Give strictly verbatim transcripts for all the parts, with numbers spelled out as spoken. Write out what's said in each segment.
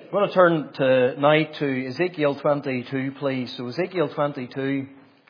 I'm going to turn tonight to Ezekiel twenty-two, please. So Ezekiel twenty-two.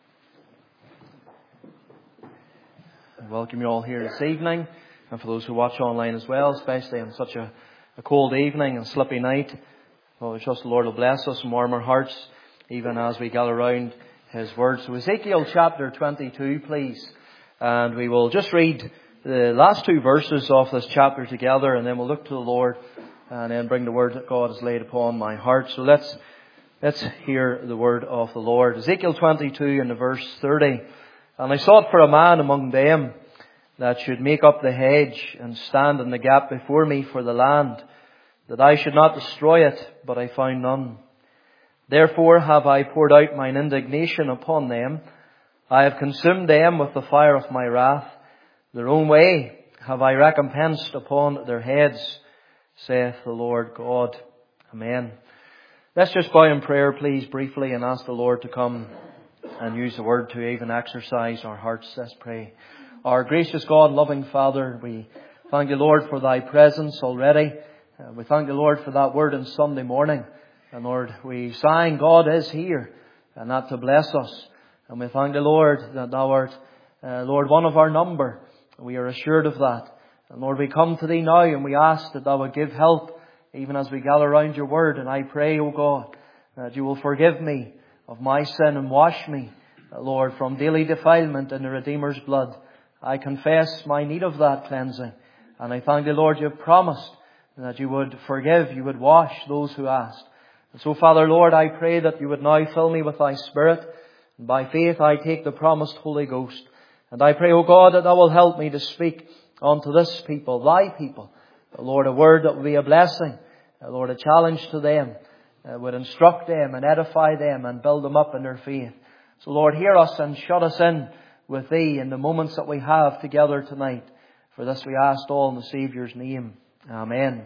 I welcome you all here this evening, and for those who watch online as well, especially on such a, a cold evening and slippy night. Well, we trust the Lord will bless us and warm our hearts, even as we gather around His Word. So Ezekiel chapter twenty-two, please. And we will just read the last two verses of this chapter together, and then we'll look to the Lord and then bring the word that God has laid upon my heart. So let's let's hear the word of the Lord. Ezekiel twenty-two and the verse thirty. And I sought for a man among them that should make up the hedge and stand in the gap before me for the land, that I should not destroy it, but I found none. Therefore have I poured out mine indignation upon them. I have consumed them with the fire of my wrath. Their own way have I recompensed upon their heads, saith the Lord God. Amen. Let's just bow in prayer, please, briefly, and ask the Lord to come and use the word to even exercise our hearts. Let's pray. Our gracious God, loving Father, we thank you, Lord, for Thy presence already. Uh, we thank you, Lord, for that word on Sunday morning. And Lord, we sang, God is here, and that to bless us. And we thank you, Lord, that Thou art, uh, Lord, one of our number. We are assured of that. And Lord, we come to Thee now and we ask that Thou would give help even as we gather around Your Word. And I pray, O God, that You will forgive me of my sin and wash me, Lord, from daily defilement in the Redeemer's blood. I confess my need of that cleansing. And I thank Thee, Lord, You have promised that You would forgive, You would wash those who asked. And so, Father, Lord, I pray that You would now fill me with Thy Spirit. And by faith I take the promised Holy Ghost. And I pray, O God, that Thou will help me to speak unto this people, Thy people. Lord, a word that will be a blessing. Lord, a challenge to them. Uh, would instruct them and edify them and build them up in their faith. So Lord, hear us and shut us in with Thee in the moments that we have together tonight. For this we ask all in the Saviour's name. Amen.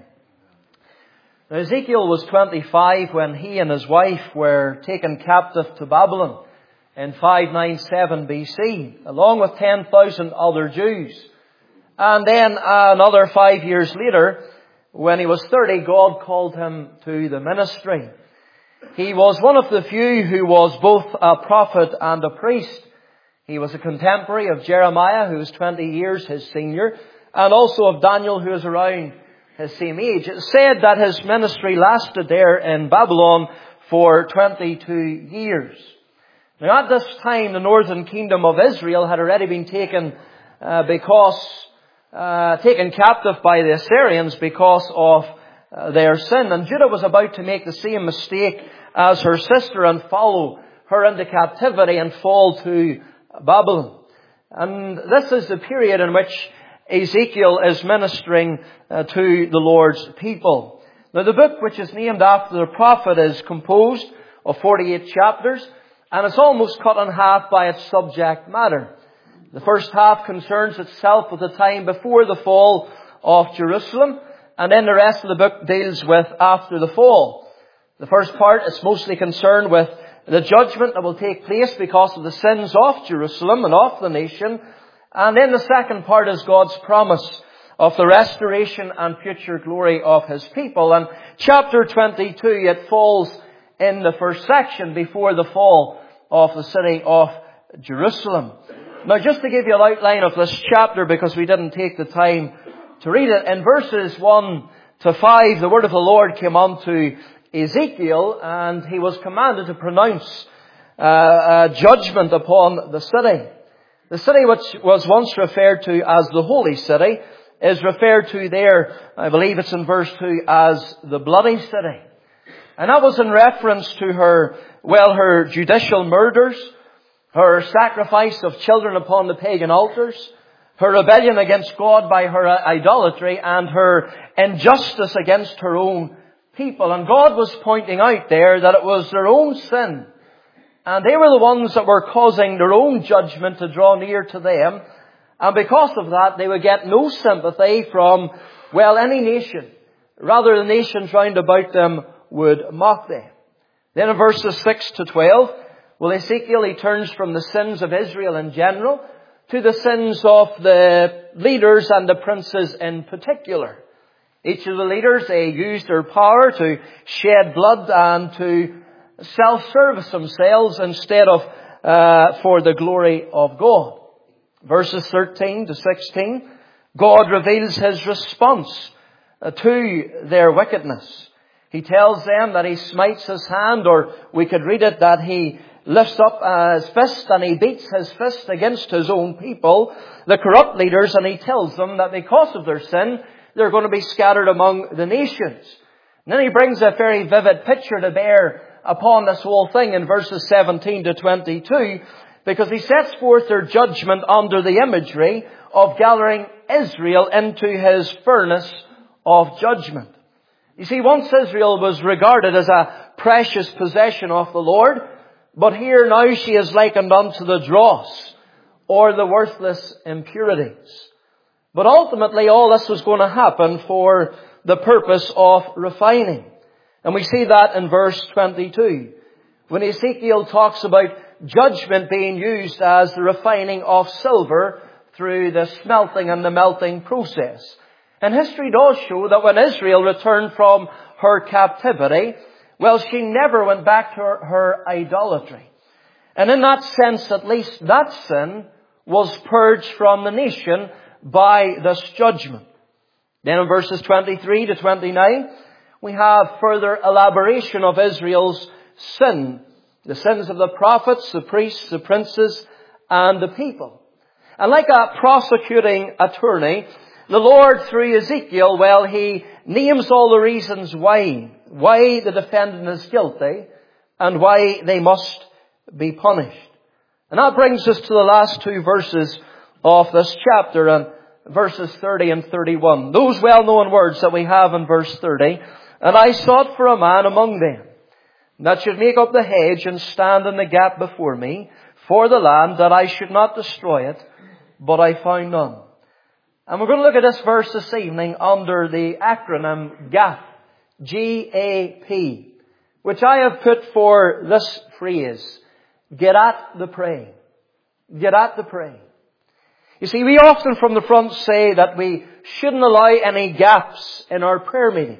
Now Ezekiel was twenty-five when he and his wife were taken captive to Babylon in five ninety-seven B C, along with ten thousand other Jews. And then another five years later, when he was thirty, God called him to the ministry. He was one of the few who was both a prophet and a priest. He was a contemporary of Jeremiah, who was twenty years his senior, and also of Daniel, who was around his same age. It's said that his ministry lasted there in Babylon for twenty-two years. Now at this time, the northern kingdom of Israel had already been taken uh, because Uh, taken captive by the Assyrians because of uh, their sin. And Judah was about to make the same mistake as her sister and follow her into captivity and fall to Babylon. And this is the period in which Ezekiel is ministering uh, to the Lord's people. Now the book, which is named after the prophet, is composed of forty-eight chapters, and it's almost cut in half by its subject matter. The first half concerns itself with the time before the fall of Jerusalem, and then the rest of the book deals with after the fall. The first part is mostly concerned with the judgment that will take place because of the sins of Jerusalem and of the nation. And then the second part is God's promise of the restoration and future glory of His people. And chapter twenty-two, it falls in the first section before the fall of the city of Jerusalem. Now, just to give you an outline of this chapter, because we didn't take the time to read it, in verses one to five, the word of the Lord came unto Ezekiel, and he was commanded to pronounce uh, a judgment upon the city. The city which was once referred to as the Holy City is referred to there, I believe it's in verse two, as the Bloody City. And that was in reference to her, well, her judicial murders, her sacrifice of children upon the pagan altars, her rebellion against God by her idolatry, and her injustice against her own people. And God was pointing out there that it was their own sin, and they were the ones that were causing their own judgment to draw near to them. And because of that, they would get no sympathy from, well, any nation. Rather, the nations round about them would mock them. Then in verses six to twelve, well, Ezekiel, he turns from the sins of Israel in general to the sins of the leaders and the princes in particular. Each of the leaders, they used their power to shed blood and to self-service themselves instead of uh, for the glory of God. Verses thirteen to sixteen, God reveals His response uh, to their wickedness. He tells them that He smites His hand, or we could read it that He lifts up uh, His fist and He beats His fist against His own people, the corrupt leaders, and He tells them that because of their sin, they're going to be scattered among the nations. And then He brings a very vivid picture to bear upon this whole thing in verses seventeen to twenty-two, because He sets forth their judgment under the imagery of gathering Israel into His furnace of judgment. You see, once Israel was regarded as a precious possession of the Lord, but here now she is likened unto the dross, or the worthless impurities. But ultimately all this was going to happen for the purpose of refining. And we see that in verse twenty-two. When Ezekiel talks about judgment being used as the refining of silver through the smelting and the melting process. And history does show that when Israel returned from her captivity, well, she never went back to her, her idolatry. And in that sense, at least, that sin was purged from the nation by this judgment. Then in verses twenty-three to twenty-nine, we have further elaboration of Israel's sin. The sins of the prophets, the priests, the princes, and the people. And like a prosecuting attorney, the Lord, through Ezekiel, well, He names all the reasons why. Why the defendant is guilty, and why they must be punished. And that brings us to the last two verses of this chapter, and verses thirty and thirty-one. Those well-known words that we have in verse thirty. And I sought for a man among them that should make up the hedge and stand in the gap before me for the land, that I should not destroy it, but I found none. And we're going to look at this verse this evening under the acronym GAP, G A P, which I have put for this phrase: get at the praying. Get at the praying. You see, we often from the front say that we shouldn't allow any gaps in our prayer meetings.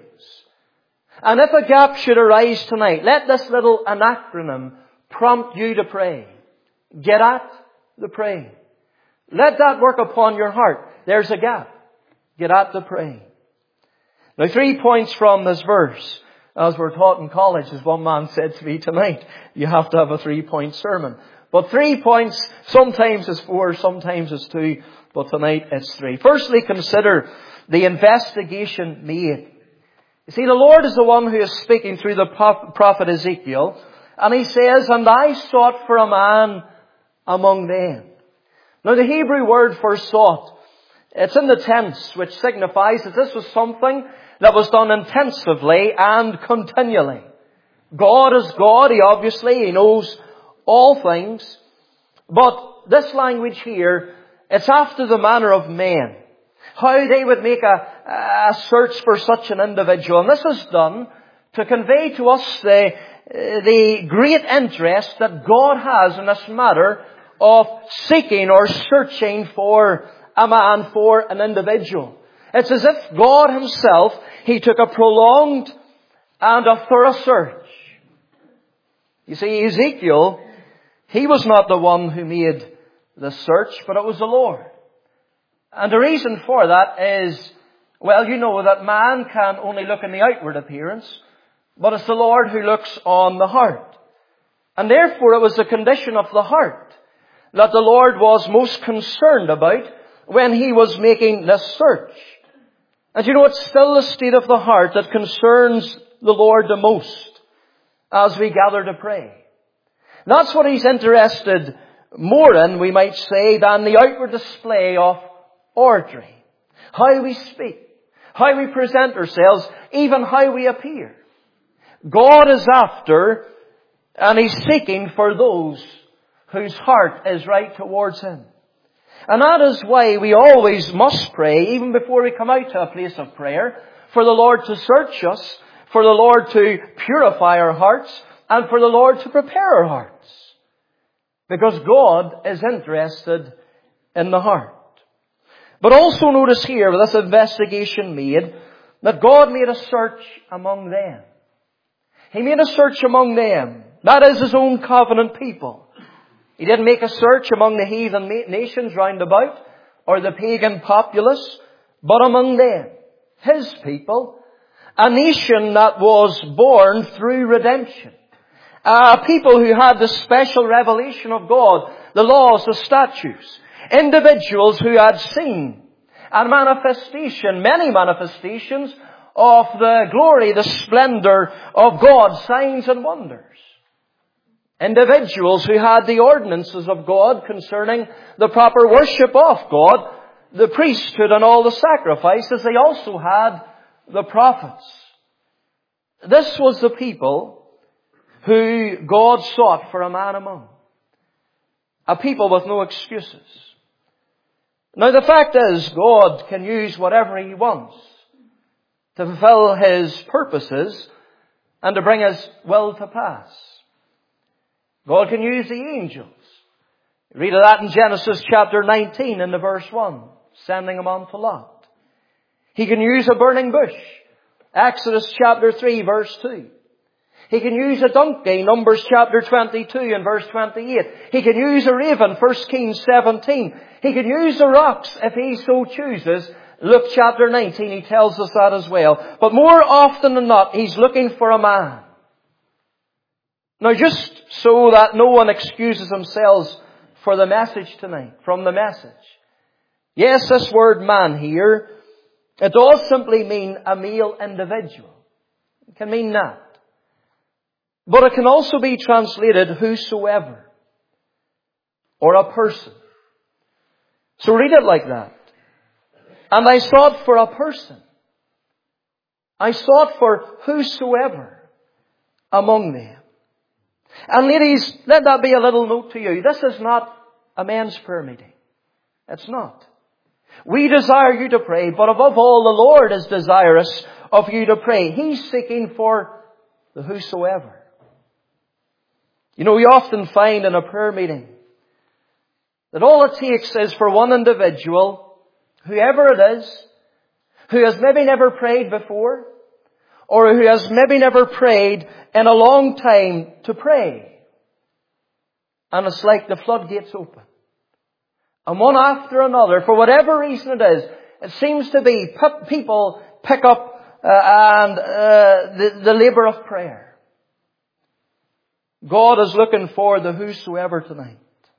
And if a gap should arise tonight, let this little acronym prompt you to pray. Get at the praying. Let that work upon your heart. There's a gap. Get at the praying. Now, three points from this verse. As we're taught in college, as one man said to me tonight, you have to have a three-point sermon. But three points, sometimes it's four, sometimes it's two, but tonight it's three. Firstly, consider the investigation made. You see, the Lord is the one who is speaking through the prophet Ezekiel, and He says, and I sought for a man among them. Now, the Hebrew word for sought, it's in the tense, which signifies that this was something that was done intensively and continually. God is God. He obviously, He knows all things. But this language here, it's after the manner of men. How they would make a, a search for such an individual. And this is done to convey to us the, the great interest that God has in this matter of seeking or searching for a man, for an individual. It's as if God Himself, He took a prolonged and a thorough search. You see, Ezekiel, he was not the one who made the search, but it was the Lord. And the reason for that is, well, you know that man can only look in the outward appearance, but it's the Lord who looks on the heart. And therefore it was the condition of the heart that the Lord was most concerned about when He was making this search. And you know, it's still the state of the heart that concerns the Lord the most as we gather to pray. That's what He's interested more in, we might say, than the outward display of oratory. How we speak, how we present ourselves, even how we appear. God is after and He's seeking for those whose heart is right towards Him. And that is why we always must pray, even before we come out to a place of prayer, for the Lord to search us, for the Lord to purify our hearts, and for the Lord to prepare our hearts. Because God is interested in the heart. But also notice here, with this investigation made, that God made a search among them. He made a search among them. That is His own covenant people. He didn't make a search among the heathen nations round about or the pagan populace, but among them, His people, a nation that was born through redemption. A people who had the special revelation of God, the laws, the statutes. Individuals who had seen a manifestation, many manifestations of the glory, the splendor of God, signs and wonders. Individuals who had the ordinances of God concerning the proper worship of God, the priesthood and all the sacrifices. They also had the prophets. This was the people who God sought for a man among. A people with no excuses. Now the fact is, God can use whatever He wants to fulfill His purposes and to bring His will to pass. God can use the angels. Read of that in Genesis chapter nineteen in the verse one, sending them on to Lot. He can use a burning bush. Exodus chapter three verse two. He can use a donkey, Numbers chapter twenty-two and verse twenty-eight. He can use a raven, First Kings seventeen. He can use the rocks if He so chooses. Luke chapter nineteen, He tells us that as well. But more often than not, He's looking for a man. Now just so that no one excuses themselves for the message tonight, from the message. Yes, this word man here, it does simply mean a male individual. It can mean that. But it can also be translated whosoever. Or a person. So read it like that. And I sought for a person. I sought for whosoever among them. And ladies, let that be a little note to you. This is not a men's prayer meeting. It's not. We desire you to pray, but above all, the Lord is desirous of you to pray. He's seeking for the whosoever. You know, we often find in a prayer meeting that all it takes is for one individual, whoever it is, who has maybe never prayed before, or who has maybe never prayed in a long time, to pray. And it's like the floodgates open. And one after another, for whatever reason it is, it seems to be people pick up uh, and uh, the, the labour of prayer. God is looking for the whosoever tonight.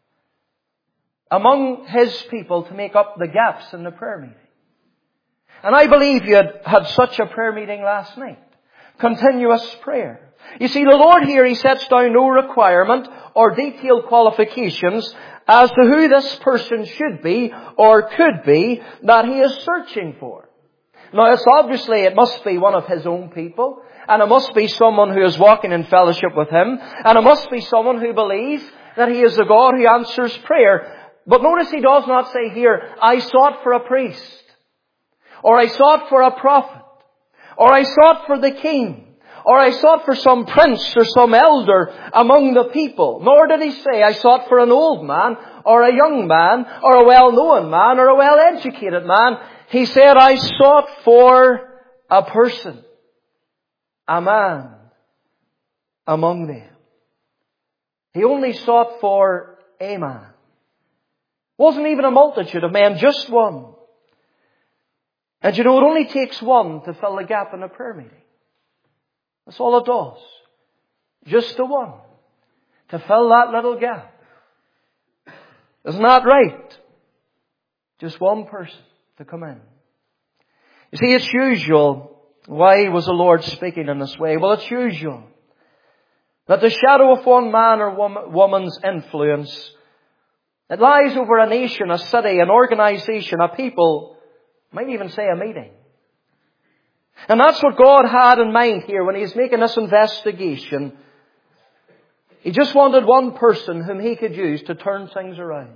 Among His people to make up the gaps in the prayer meeting. And I believe you had, had such a prayer meeting last night. Continuous prayer. You see, the Lord here, He sets down no requirement or detailed qualifications as to who this person should be or could be that He is searching for. Now, it's obviously, it must be one of His own people, and it must be someone who is walking in fellowship with Him, and it must be someone who believes that He is the God who answers prayer. But notice He does not say here, I sought for a priest, or I sought for a prophet, or I sought for the king, or I sought for some prince or some elder among the people. Nor did He say, I sought for an old man, or a young man, or a well-known man, or a well-educated man. He said, I sought for a person, a man among them. He only sought for a man. It wasn't even a multitude of men, just one. And you know, it only takes one to fill the gap in a prayer meeting. That's all it does. Just the one. To fill that little gap. Isn't that right? Just one person to come in. You see, it's usual. Why was the Lord speaking in this way? Well, it's usual that the shadow of one man or woman's influence, it lies over a nation, a city, an organization, a people, might even say a meeting. And that's what God had in mind here when He's making this investigation. He just wanted one person whom He could use to turn things around.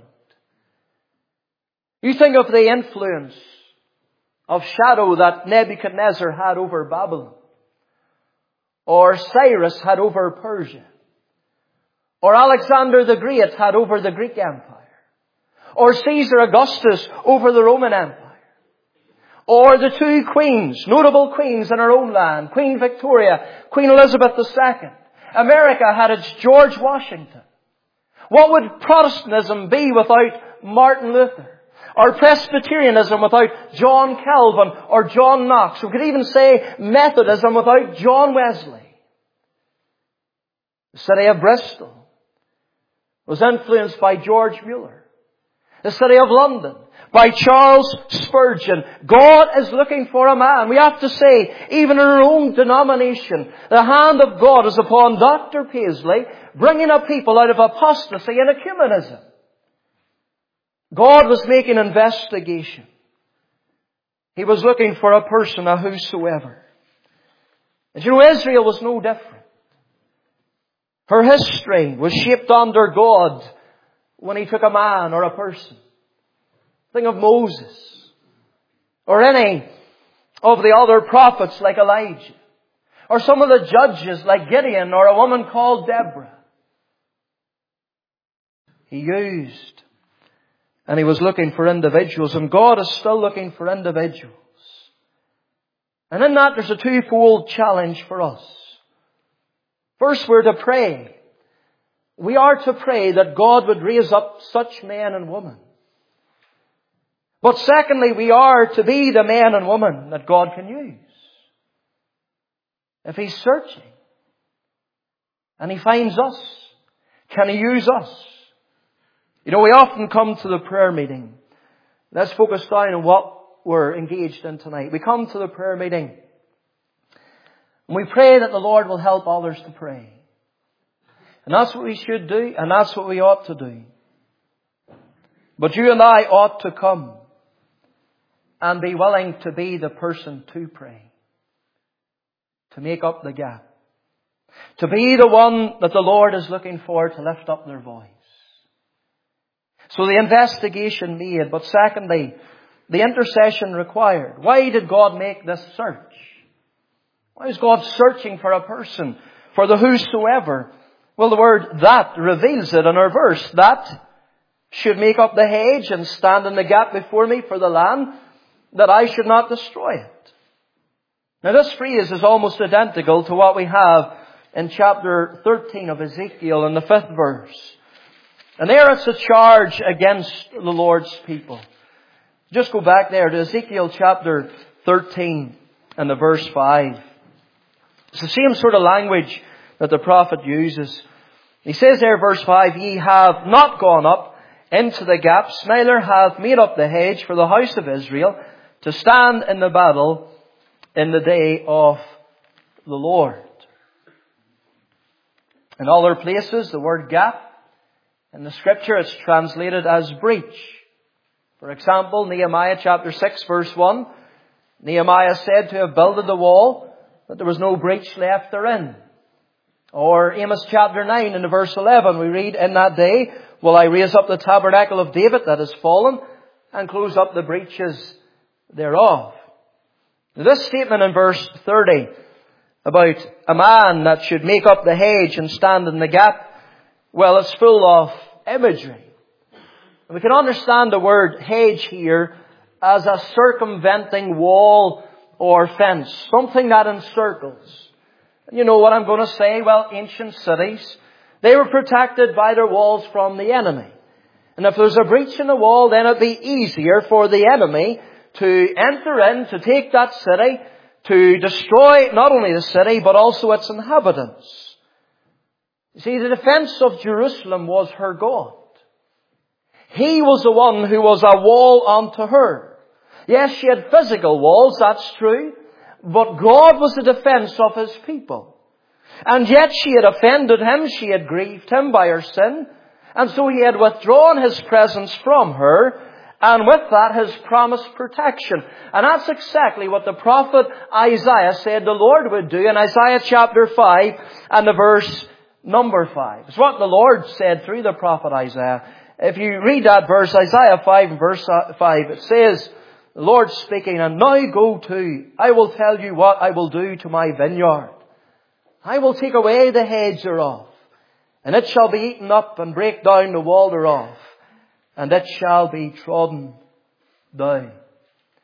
You think of the influence of shadow that Nebuchadnezzar had over Babylon, or Cyrus had over Persia, or Alexander the Great had over the Greek Empire, or Caesar Augustus over the Roman Empire, Or the two queens, notable queens in our own land, Queen Victoria, Queen Elizabeth the Second. America had its George Washington. What would Protestantism be without Martin Luther? Or Presbyterianism without John Calvin or John Knox? We could even say Methodism without John Wesley. The city of Bristol was influenced by George Mueller. The city of London by Charles Spurgeon. God is looking for a man. We have to say, even in our own denomination, the hand of God is upon Doctor Paisley, bringing a people out of apostasy and ecumenism. God was making investigation. He was looking for a person, a whosoever. And you know, Israel was no different. Her history was shaped under God when He took a man or a person. Think of Moses. Or any of the other prophets like Elijah. Or some of the judges like Gideon or a woman called Deborah. He used. And He was looking for individuals. And God is still looking for individuals. And in that there's a twofold challenge for us. First, we're to pray. We are to pray that God would raise up such men and women. But secondly, we are to be the men and women that God can use. If He's searching and He finds us, can He use us? You know, we often come to the prayer meeting. Let's focus down on what we're engaged in tonight. We come to the prayer meeting and we pray that the Lord will help others to pray. And that's what we should do, and that's what we ought to do. But you and I ought to come and be willing to be the person to pray. To make up the gap. To be the one that the Lord is looking for to lift up their voice. So the investigation made, but secondly, the intercession required. Why did God make this search? Why is God searching for a person? For the whosoever. Well, the word that reveals it in our verse. That should make up the hedge and stand in the gap before me for the land, that I should not destroy it. Now this phrase is almost identical to what we have in chapter thirteen of Ezekiel in the fifth verse. And there it's a charge against the Lord's people. Just go back there to Ezekiel chapter thirteen and the verse five. It's the same sort of language that the prophet uses. He says there, verse five, Ye have not gone up into the gaps, neither have made up the hedge for the house of Israel, to stand in the battle in the day of the Lord. In other places, the word gap in the Scripture is translated as breach. For example, Nehemiah chapter six verse one, Nehemiah said to have builded the wall, that there was no breach left therein. Or Amos chapter nine in the verse eleven, we read, In that day will I raise up the tabernacle of David that is fallen, and close up the breaches thereof. This statement in verse thirty about a man that should make up the hedge and stand in the gap, well, it's full of imagery. And we can understand the word hedge here as a circumventing wall or fence, something that encircles. You know what I'm going to say? Well, ancient cities, they were protected by their walls from the enemy. And if there's a breach in the wall, then it'd be easier for the enemy to enter in, to take that city, to destroy not only the city, but also its inhabitants. You see, the defense of Jerusalem was her God. He was the one who was a wall unto her. Yes, she had physical walls, that's true. But God was the defense of His people. And yet she had offended Him, she had grieved Him by her sin. And so He had withdrawn His presence from her. And with that, His promised protection. And that's exactly what the prophet Isaiah said the Lord would do in Isaiah chapter five and the verse number five. It's what the Lord said through the prophet Isaiah. If you read that verse, Isaiah five and verse five, it says, the Lord speaking, And now go to, I will tell you what I will do to my vineyard. I will take away the hedge thereof, and it shall be eaten up, and break down the wall thereof, and it shall be trodden down.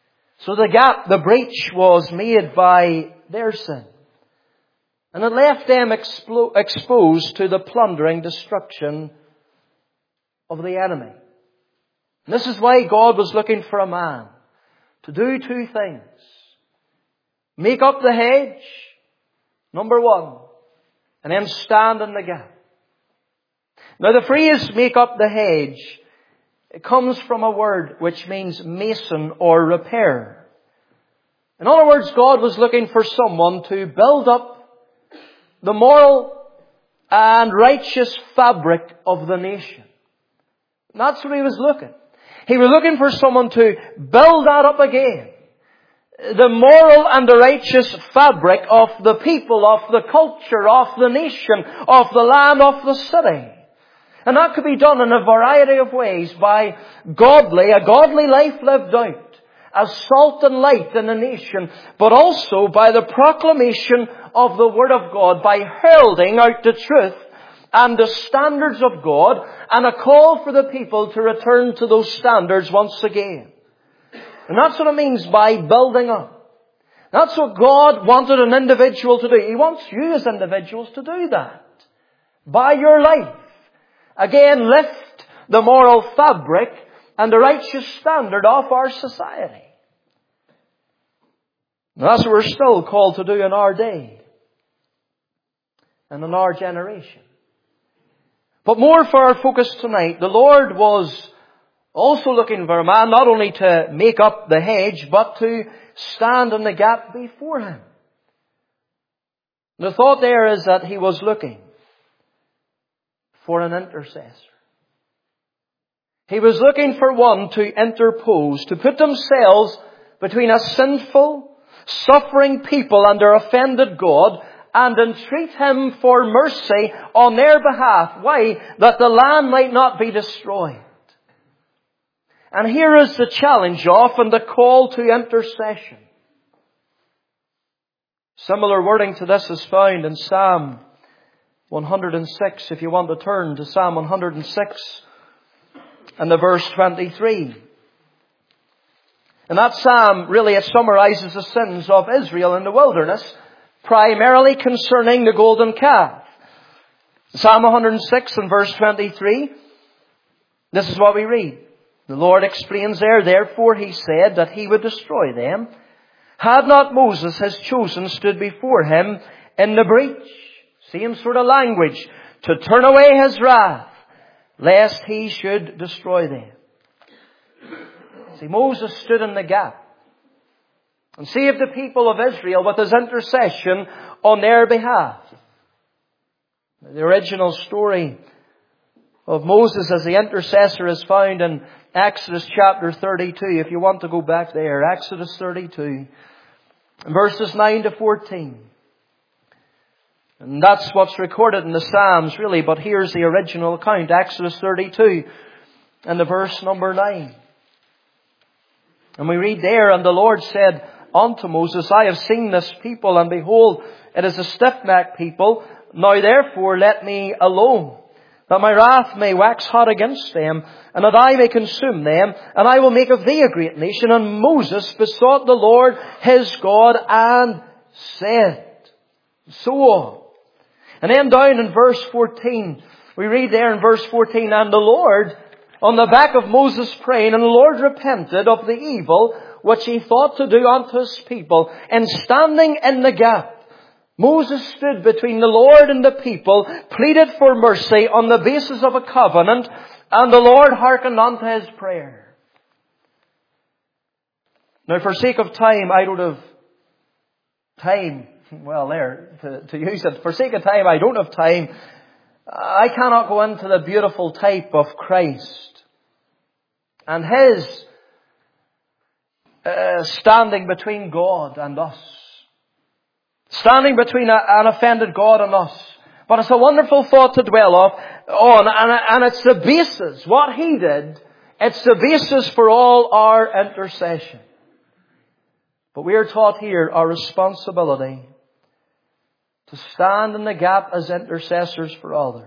So the gap, the breach was made by their sin. And it left them explo- exposed to the plundering destruction of the enemy. And this is why God was looking for a man to do two things. Make up the hedge, number one, and then stand in the gap. Now the phrase make up the hedge, it comes from a word which means mason or repair. In other words, God was looking for someone to build up the moral and righteous fabric of the nation. And that's what He was looking. He was looking for someone to build that up again. The moral and the righteous fabric of the people, of the culture, of the nation, of the land, of the city. And that could be done in a variety of ways by godly, a godly life lived out as salt and light in a nation, but also by the proclamation of the Word of God, by heralding out the truth and the standards of God, and a call for the people to return to those standards once again. And that's what it means by building up. That's what God wanted an individual to do. He wants you as individuals to do that. By your life. Again, lift the moral fabric and the righteous standard of our society. And that's what we're still called to do in our day. And in our generation. But more for our focus tonight, the Lord was also looking for a man not only to make up the hedge, but to stand in the gap before Him. The thought there is that He was looking for an intercessor. He was looking for one to interpose, to put themselves between a sinful, suffering people and their offended God, and entreat Him for mercy on their behalf. Why? That the land might not be destroyed. And here is the challenge of and the call to intercession. Similar wording to this is found in Psalm one hundred six, if you want to turn to Psalm one hundred six and the verse twenty-three. And that psalm really it summarizes the sins of Israel in the wilderness, primarily concerning the golden calf. Psalm one hundred six and verse twenty-three, this is what we read. The Lord explains there, therefore He said that He would destroy them. Had not Moses, His chosen, stood before Him in the breach, same sort of language, to turn away His wrath, lest He should destroy them. See, Moses stood in the gap and saved the people of Israel with His intercession on their behalf. The original story of Moses as the intercessor is found in Exodus chapter thirty-two. If you want to go back there, Exodus thirty-two, verses nine to fourteen. And that's what's recorded in the Psalms, really. But here's the original account, Exodus thirty-two, and the verse number nine. And we read there, and the Lord said unto Moses, I have seen this people, and behold, it is a stiff-necked people. Now therefore let me alone, that my wrath may wax hot against them, and that I may consume them, and I will make of thee a great nation. And Moses besought the Lord his God, and said, so on. And then down in verse fourteen, we read there in verse fourteen, and the Lord, on the back of Moses praying, and the Lord repented of the evil which he thought to do unto his people, and standing in the gap, Moses stood between the Lord and the people, pleaded for mercy on the basis of a covenant, and the Lord hearkened unto his prayer. Now, for sake of time, I don't have time, well there, to, to use it. For sake of time, I don't have time. I cannot go into the beautiful type of Christ and His uh, standing between God and us. Standing between a, an offended God and us. But it's a wonderful thought to dwell of, on, and, and it's the basis, what He did, it's the basis for all our intercession. But we are taught here our responsibility to stand in the gap as intercessors for others.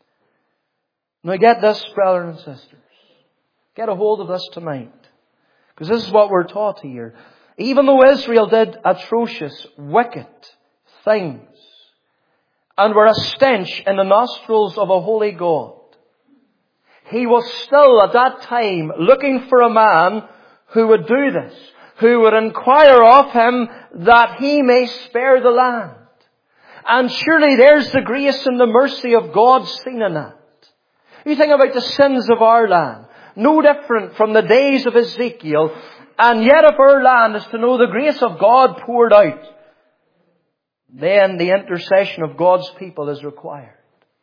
Now get this, brothers and sisters. Get a hold of this tonight. Because this is what we're taught here. Even though Israel did atrocious, wicked things and were a stench in the nostrils of a holy God, He was still at that time looking for a man who would do this, who would inquire of Him that He may spare the land. And surely there's the grace and the mercy of God seen in that. You think about the sins of our land. No different from the days of Ezekiel. And yet if our land is to know the grace of God poured out, then the intercession of God's people is required.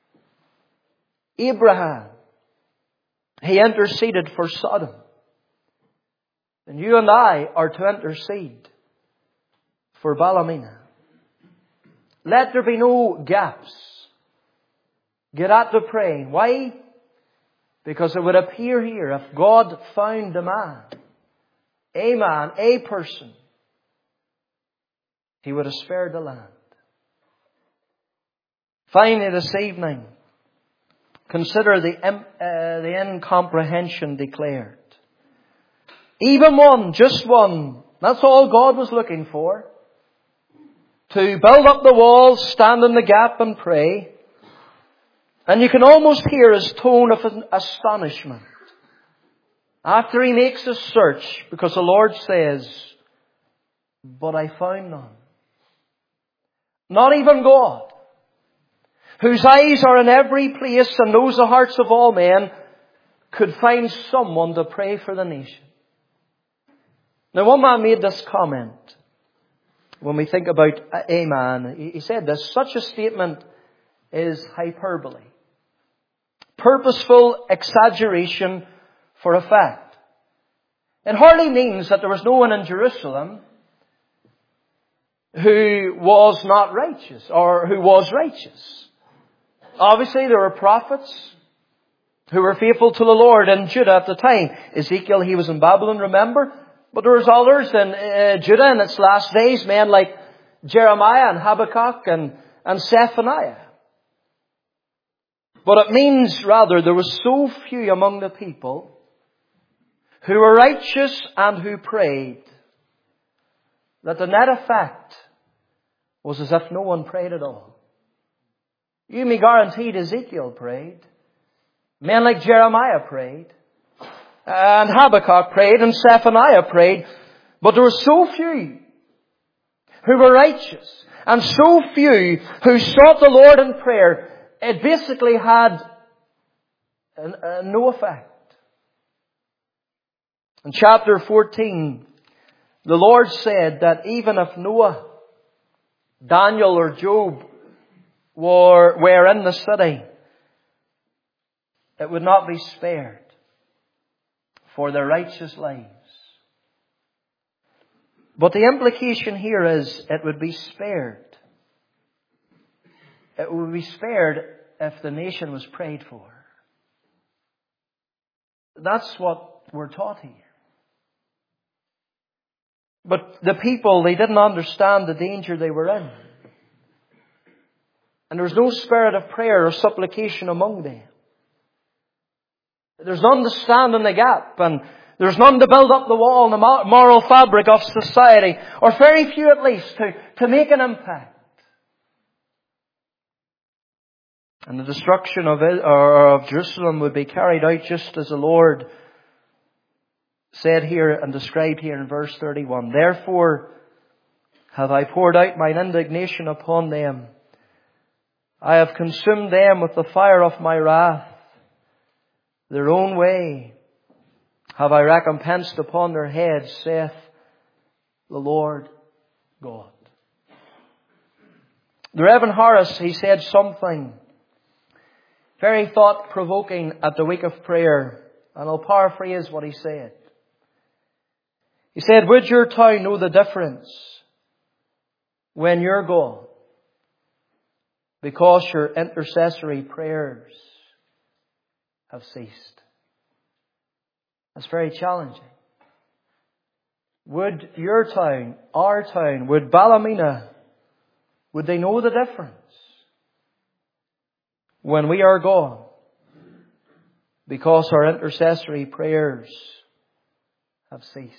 Abraham, he interceded for Sodom. And you and I are to intercede for Ballymena. Let there be no gaps. Get at the praying. Why? Because it would appear here, if God found a man, a man, a person, He would have spared the land. Finally, this evening, consider the, uh, the incomprehension declared. Even one, just one, that's all God was looking for. To build up the walls, stand in the gap and pray. And you can almost hear His tone of astonishment. After He makes His search, because the Lord says, but I found none. Not even God, whose eyes are in every place and knows the hearts of all men, could find someone to pray for the nation. Now, one man made this comment when we think about a man. He said this: such a statement is hyperbole, purposeful exaggeration for effect. It hardly means that there was no one in Jerusalem who was not righteous, or who was righteous. Obviously, there were prophets who were faithful to the Lord in Judah at the time. Ezekiel, he was in Babylon, remember? But there was others in uh, Judah in its last days, men like Jeremiah and Habakkuk and, and Zephaniah. But it means rather there was so few among the people who were righteous and who prayed that the net effect was as if no one prayed at all. You may guarantee Ezekiel prayed. Men like Jeremiah prayed. And Habakkuk prayed and Zephaniah prayed. But there were so few who were righteous and so few who sought the Lord in prayer, it basically had uh, no effect. In chapter fourteen, the Lord said that even if Noah, Daniel or Job were, were in the city, it would not be spared for their righteous lives. But the implication here is it would be spared. It would be spared if the nation was prayed for. That's what we're taught here. But the people, they didn't understand the danger they were in. And there was no spirit of prayer or supplication among them. There's none to stand in the gap, and there's none to build up the wall in the moral fabric of society, or very few at least, to, to make an impact. And the destruction of, or of Jerusalem would be carried out just as the Lord said here and described here in verse thirty-one. Therefore have I poured out mine indignation upon them. I have consumed them with the fire of my wrath. Their own way have I recompensed upon their heads, saith the Lord God. The Reverend Horace, he said something very thought-provoking at the week of prayer. And I'll paraphrase what he said. He said, would your town know the difference when you're gone? Because your intercessory prayers have ceased. That's very challenging. Would your town, our town, would Ballymena, would they know the difference when we are gone? Because our intercessory prayers have ceased.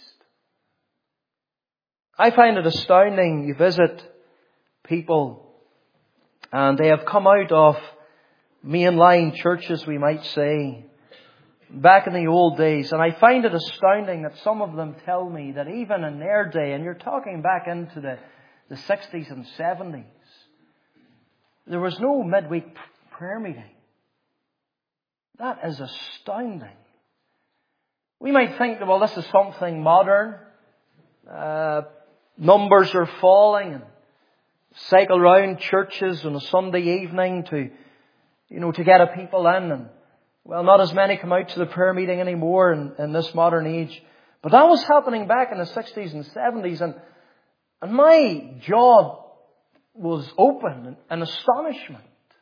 I find it astounding. You visit people and they have come out of mainline churches, we might say, back in the old days. And I find it astounding that some of them tell me that even in their day, and you're talking back into the, the sixties and seventies, there was no midweek prayer meeting. That is astounding. We might think that, well, this is something modern. Uh, numbers are falling, and cycle round churches on a Sunday evening to, you know, to get a people in. And, well, not as many come out to the prayer meeting anymore in, in this modern age. But that was happening back in the sixties and seventies. And, and my jaw was open in astonishment.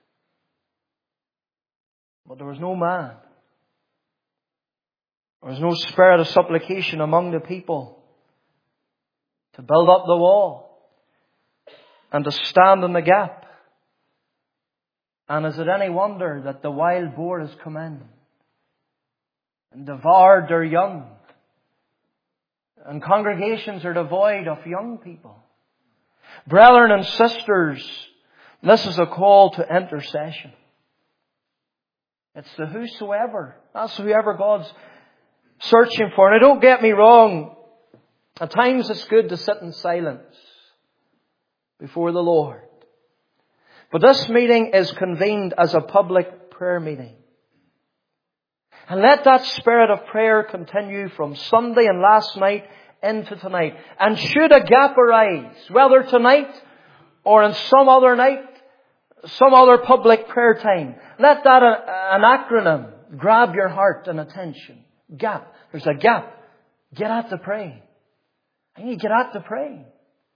But there was no man. There was no spirit of supplication among the people to build up the wall and to stand in the gap. And is it any wonder that the wild boar has come in and devoured their young? And congregations are devoid of young people. Brethren and sisters, this is a call to intercession. It's the whosoever. That's whoever God's searching for. And don't get me wrong, at times it's good to sit in silence before the Lord. But this meeting is convened as a public prayer meeting. And let that spirit of prayer continue from Sunday and last night into tonight. And should a gap arise, whether tonight or in some other night, some other public prayer time, let that uh, an acronym grab your heart and attention. Gap. There's a gap. Get at the praying. I need to get at the praying.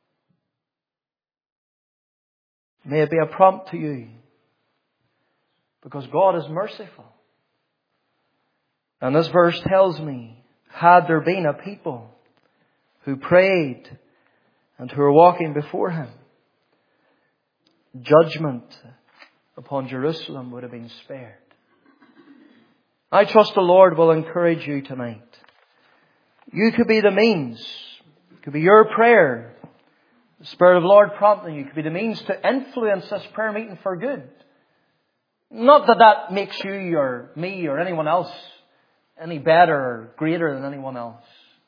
May it be a prompt to you. Because God is merciful. And this verse tells me, had there been a people who prayed and who were walking before Him, judgment upon Jerusalem would have been spared. I trust the Lord will encourage you tonight. You could be the means. It could be your prayer. The Spirit of the Lord prompting you. It could be the means to influence this prayer meeting for good. Not that that makes you or me or anyone else any better or greater than anyone else.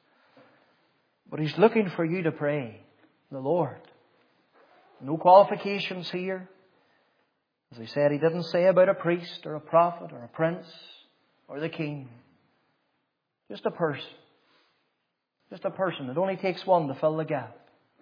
But He's looking for you to pray. The Lord. No qualifications here. As I said, He didn't say about a priest or a prophet or a prince or the king. Just a person. Just a person. It only takes one to fill the gap.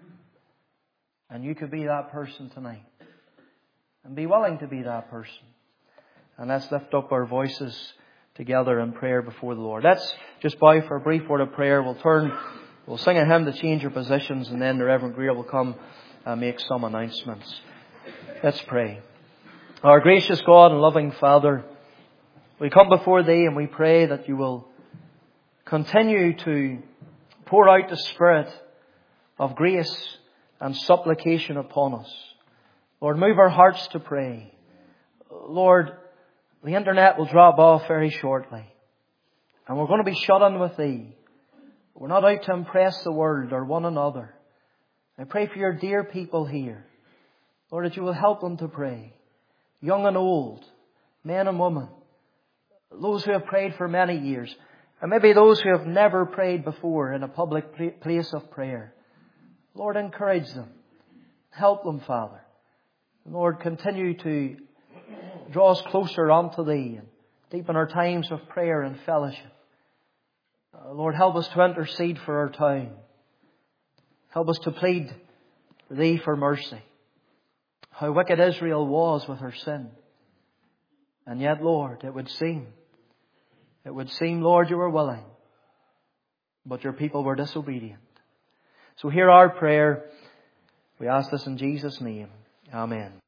And you could be that person tonight. And be willing to be that person. And let's lift up our voices together in prayer before the Lord. Let's just bow for a brief word of prayer. We'll turn, we'll sing a hymn to change your positions, and then the Reverend Greer will come and make some announcements. Let's pray. Our gracious God and loving Father, we come before Thee and we pray that You will continue to pour out the Spirit of grace and supplication upon us. Lord, move our hearts to pray. Lord, the internet will drop off very shortly. And we're going to be shut in with Thee. We're not out to impress the world or one another. I pray for Your dear people here. Lord, that You will help them to pray. Young and old, men and women. Those who have prayed for many years. And maybe those who have never prayed before in a public place of prayer. Lord, encourage them. Help them, Father. Lord, continue to draw us closer unto Thee and deepen our times of prayer and fellowship. Uh, Lord, help us to intercede for our town. Help us to plead Thee for mercy. How wicked Israel was with her sin. And yet, Lord, it would seem, it would seem, Lord, You were willing, but Your people were disobedient. So hear our prayer. We ask this in Jesus' name. Amen.